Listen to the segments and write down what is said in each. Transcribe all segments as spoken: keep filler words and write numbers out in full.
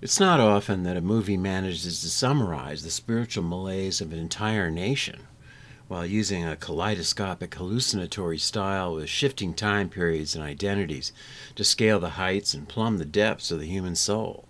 It's not often that a movie manages to summarize the spiritual malaise of an entire nation while using a kaleidoscopic hallucinatory style with shifting time periods and identities to scale the heights and plumb the depths of the human soul.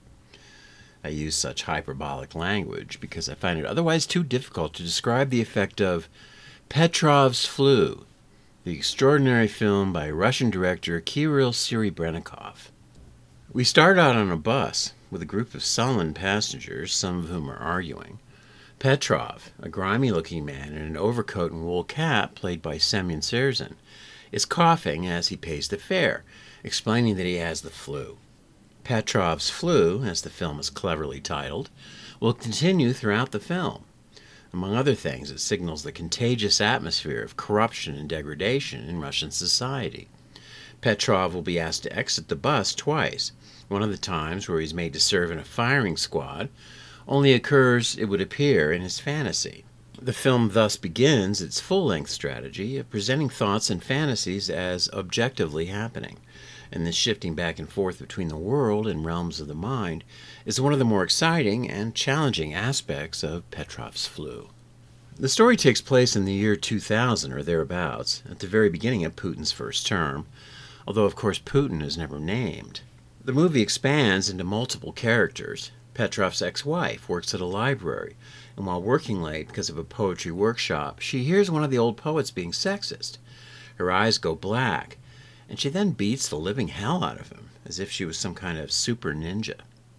I use such hyperbolic language because I find it otherwise too difficult to describe the effect of Petrov's Flu, the extraordinary film by Russian director Kirill Serebrennikov. We start out on a bus with a group of sullen passengers, some of whom are arguing. Petrov, a grimy-looking man in an overcoat and wool cap played by Semyon Serzin, is coughing as he pays the fare, explaining that he has the flu. Petrov's Flu, as the film is cleverly titled, will continue throughout the film. Among other things, it signals the contagious atmosphere of corruption and degradation in Russian society. Petrov will be asked to exit the bus twice. One of the times, where he's made to serve in a firing squad, only occurs, it would appear, in his fantasy. The film thus begins its full-length strategy of presenting thoughts and fantasies as objectively happening, and this shifting back and forth between the world and realms of the mind is one of the more exciting and challenging aspects of Petrov's Flu. The story takes place in the year two thousand or thereabouts, at the very beginning of Putin's first term, although of course Putin is never named. The movie expands into multiple characters. Petrov's ex-wife works at a library, and while working late because of a poetry workshop, she hears one of the old poets being sexist. Her eyes go black, and she then beats the living hell out of him, as if she was some kind of super ninja.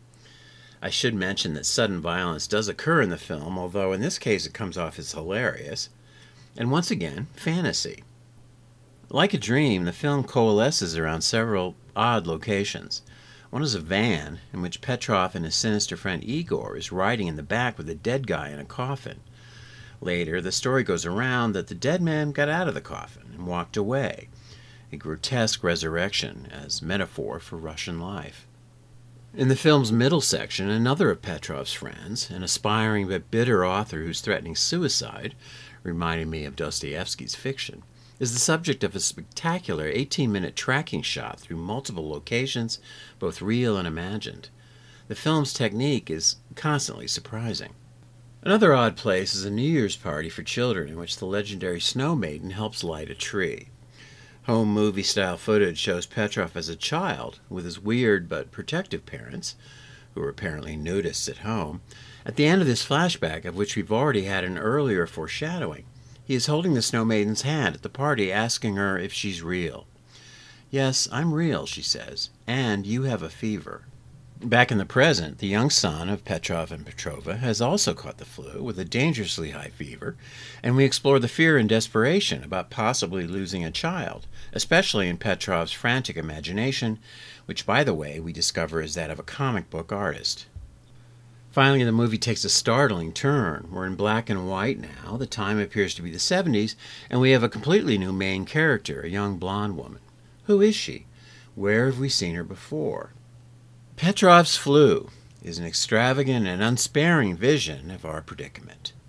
I should mention that sudden violence does occur in the film, although in this case it comes off as hilarious. And once again, fantasy. Like a dream, the film coalesces around several odd locations. One is a van in which Petrov and his sinister friend Igor is riding in the back with a dead guy in a coffin. Later, the story goes around that the dead man got out of the coffin and walked away, a grotesque resurrection as metaphor for Russian life. In the film's middle section, another of Petrov's friends, an aspiring but bitter author who's threatening suicide, reminding me of Dostoevsky's fiction, is the subject of a spectacular eighteen-minute tracking shot through multiple locations, both real and imagined. The film's technique is constantly surprising. Another odd place is a New Year's party for children in which the legendary Snow Maiden helps light a tree. Home movie-style footage shows Petrov as a child with his weird but protective parents, who are apparently nudists at home. At the end of this flashback, of which we've already had an earlier foreshadowing, he is holding the Snow Maiden's hand at the party, asking her if she's real. "Yes, I'm real," she says, "and you have a fever." Back in the present, the young son of Petrov and Petrova has also caught the flu with a dangerously high fever, and we explore the fear and desperation about possibly losing a child, especially in Petrov's frantic imagination, which, by the way, we discover is that of a comic book artist. Finally, the movie takes a startling turn. We're in black and white now. The time appears to be the seventies, and we have a completely new main character, a young blonde woman. Who is she? Where have we seen her before? Petrov's Flu is an extravagant and unsparing vision of our predicament.